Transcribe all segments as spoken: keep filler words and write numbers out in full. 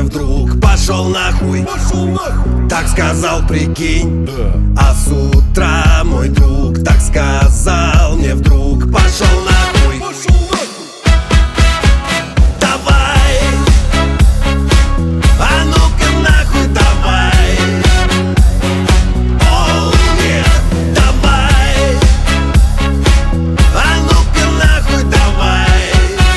вдруг пошел нахуй, Пошел нахуй. так сказал, прикинь. Да. А с утра мой друг так сказал мне вдруг: пошел нахуй, Пошел нахуй. давай, а ну-ка нахуй давай. Оу, yeah, давай, а ну-ка нахуй давай.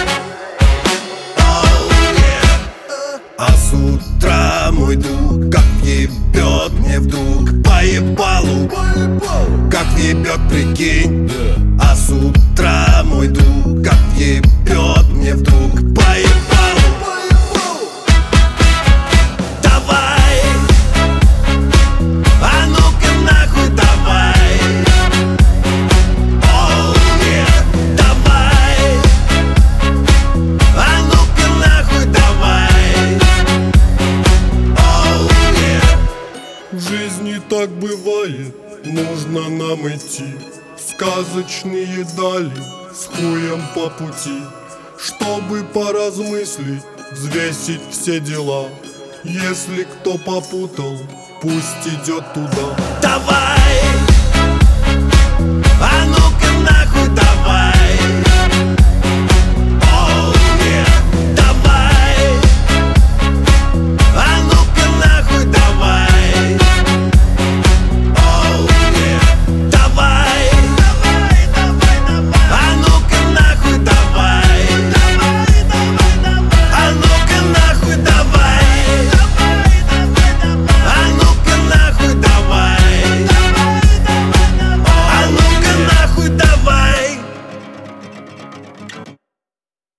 Оу, yeah. А с утра мой друг как въебет мне вдруг по ебалу, Поебал. как въебет, прикинь. Да. А с утра мой друг как въебет мне вдруг по ебалу. Поебал. Давай, а ну-ка нахуй давай. Оу, yeah, давай, а ну-ка нахуй давай. Оу, yeah. В жизни так бывает, нужно нам идти в сказочные дали с хуем по пути, чтобы поразмыслить, взвесить все дела. Если кто попутал, пусть идет туда. Давай,